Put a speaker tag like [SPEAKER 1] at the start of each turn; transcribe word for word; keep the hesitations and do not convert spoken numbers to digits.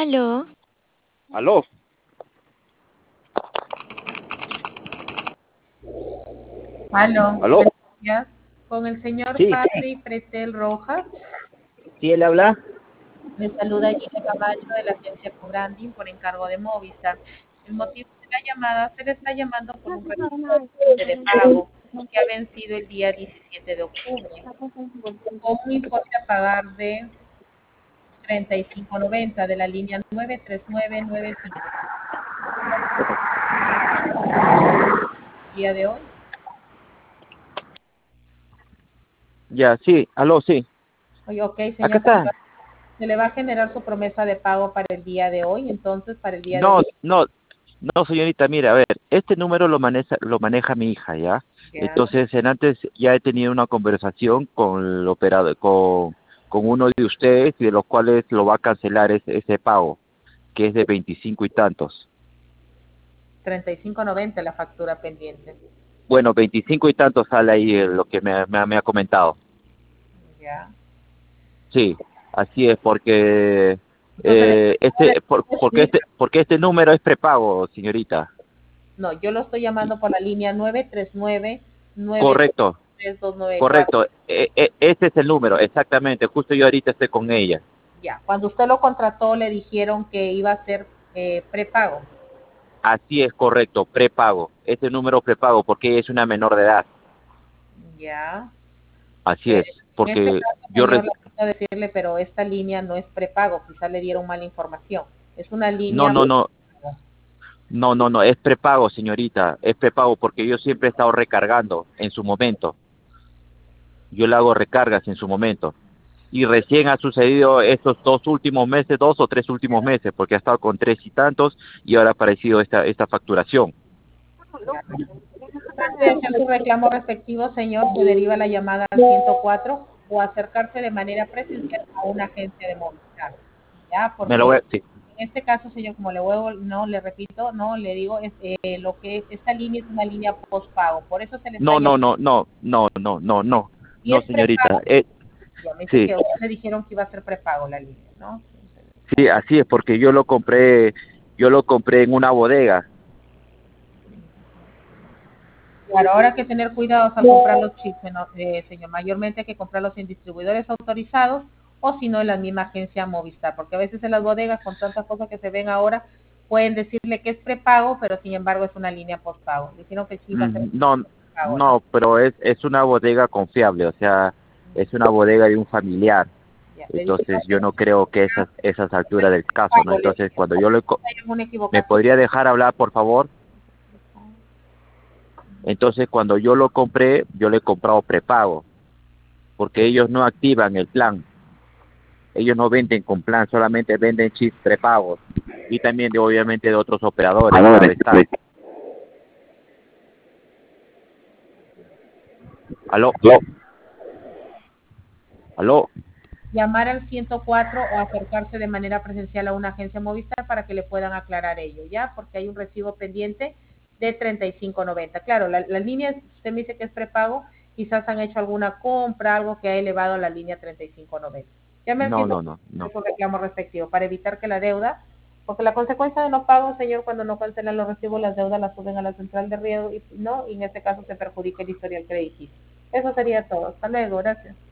[SPEAKER 1] Aló.
[SPEAKER 2] Aló.
[SPEAKER 3] Aló,
[SPEAKER 2] Aló.
[SPEAKER 3] buenos días. Con el señor
[SPEAKER 2] Sí,
[SPEAKER 3] Patrick Pretel Rojas.
[SPEAKER 2] ¿sí él habla?
[SPEAKER 3] Le saluda Gina Camacho de la agencia Cobranding por encargo de Movistar. El motivo de la llamada, se le está llamando por un recibo de pago que ha vencido el día diecisiete de octubre, con un importe a pagar de treinta y cinco noventa de la línea nueve tres nueve nueve cinco. El día de hoy.
[SPEAKER 2] Ya, sí, aló, sí.
[SPEAKER 3] Oye, ok,
[SPEAKER 2] Acá
[SPEAKER 3] señor, se le,
[SPEAKER 2] está.
[SPEAKER 3] va, se le va a generar su promesa de pago para el día de hoy, entonces para el día de
[SPEAKER 2] No,
[SPEAKER 3] hoy.
[SPEAKER 2] no, no, señorita, mire, a ver, este número lo maneja, lo maneja mi hija, ¿ya?
[SPEAKER 3] Ya.
[SPEAKER 2] Entonces, en antes ya he tenido una conversación con el operador, con, con uno de ustedes, y de los cuales lo va a cancelar ese, ese pago, que es de veinticinco y tantos.
[SPEAKER 3] treinta y cinco noventa la factura pendiente.
[SPEAKER 2] Bueno, veinticinco y tantos sale ahí eh, lo que me, me, me ha comentado.
[SPEAKER 3] Ya.
[SPEAKER 2] Sí, así es, porque
[SPEAKER 3] Entonces,
[SPEAKER 2] eh,
[SPEAKER 3] ahora
[SPEAKER 2] este, por-
[SPEAKER 3] es
[SPEAKER 2] porque
[SPEAKER 3] mi-
[SPEAKER 2] este, porque este número es prepago, señorita.
[SPEAKER 3] no, yo lo estoy llamando por la línea nueve tres nueve nueve
[SPEAKER 2] Correcto,
[SPEAKER 3] tres dos nueve cuatro.
[SPEAKER 2] correcto. E- e- ese es el número, exactamente. Justo yo ahorita estoy con ella.
[SPEAKER 3] Ya. Cuando usted lo contrató, le dijeron que iba a ser eh, prepago.
[SPEAKER 2] Así es, correcto, prepago. Ese número prepago, porque ella es una menor de edad.
[SPEAKER 3] Ya.
[SPEAKER 2] Así
[SPEAKER 3] Eh,
[SPEAKER 2] es,
[SPEAKER 3] en este
[SPEAKER 2] porque
[SPEAKER 3] caso,
[SPEAKER 2] yo
[SPEAKER 3] señor,
[SPEAKER 2] re-
[SPEAKER 3] lamento decirle, pero esta línea no es prepago. Quizás le dieron mala información. Es una
[SPEAKER 2] no,
[SPEAKER 3] línea.
[SPEAKER 2] no, no, no, no, no, es prepago, señorita, es prepago, porque yo siempre he estado recargando en su momento. Yo le hago recargas en su momento. Y recién ha sucedido estos dos últimos meses, dos o tres últimos meses, porque ha estado con tres y tantos y ahora ha aparecido esta, esta facturación.
[SPEAKER 3] Ya. Antes de hacer su reclamo respectivo, señor, se deriva la llamada al ciento cuatro o acercarse de manera presencial a una agencia de Movistar. Ya,
[SPEAKER 2] Me lo
[SPEAKER 3] porque
[SPEAKER 2] voy a- sí.
[SPEAKER 3] en este caso, señor, como le vuelvo, no le repito, no le digo, es, eh, lo que es, esta línea es una línea postpago, por eso se le está
[SPEAKER 2] No, no,
[SPEAKER 3] llamando.
[SPEAKER 2] no, no, no, no, no, no,
[SPEAKER 3] Si
[SPEAKER 2] no,
[SPEAKER 3] es
[SPEAKER 2] señorita.
[SPEAKER 3] prepago,
[SPEAKER 2] Eh,
[SPEAKER 3] ya me dice
[SPEAKER 2] sí,
[SPEAKER 3] que a usted le dijeron que iba a ser prepago la línea, ¿no?
[SPEAKER 2] sí, así es, porque yo lo compré, yo lo compré en una bodega.
[SPEAKER 3] Claro, ahora hay que tener cuidados al comprar los chips, ¿no? Eh, señor. Mayormente hay que comprarlos en distribuidores autorizados o si no en la misma agencia Movistar, porque a veces en las bodegas con tantas cosas que se ven ahora pueden decirle que es prepago, pero sin embargo es una línea postpago. Dijeron que el chip va a ser
[SPEAKER 2] Mm, No,
[SPEAKER 3] prepago, ¿no?
[SPEAKER 2] no, pero es, es una bodega confiable, o sea, es una bodega de un familiar.
[SPEAKER 3] Ya, le dijeron
[SPEAKER 2] Entonces
[SPEAKER 3] que
[SPEAKER 2] yo no creo que esas, esas alturas del caso, ¿no?
[SPEAKER 3] prepago, le
[SPEAKER 2] Entonces
[SPEAKER 3] dijeron.
[SPEAKER 2] cuando yo le, co-
[SPEAKER 3] Hay alguna
[SPEAKER 2] ¿me
[SPEAKER 3] equivocación.
[SPEAKER 2] podría dejar hablar, por favor? Entonces, cuando yo lo compré, yo le he comprado prepago, porque ellos no activan el plan. Ellos no venden con plan, solamente venden chips prepagos. Y también, de, obviamente, de otros operadores, claro está. ¿Aló? ¿Aló?
[SPEAKER 3] Llamar al ciento cuatro o acercarse de manera presencial a una agencia Movistar para que le puedan aclarar ello, ¿ya? Porque hay un recibo pendiente de treinta y cinco noventa. Claro, la, la línea, usted me dice que es prepago, quizás han hecho alguna compra, algo que ha elevado la línea treinta y cinco noventa. Llame al
[SPEAKER 2] No,
[SPEAKER 3] ciento
[SPEAKER 2] no, no, no.
[SPEAKER 3] cuatro reclamo respectivo para evitar que la deuda, porque la consecuencia de no pago, señor, cuando no cancelan los recibos, las deudas las suben a la central de riesgo y no, y en este caso se perjudica el historial crediticio. Eso sería todo. Hasta luego, gracias.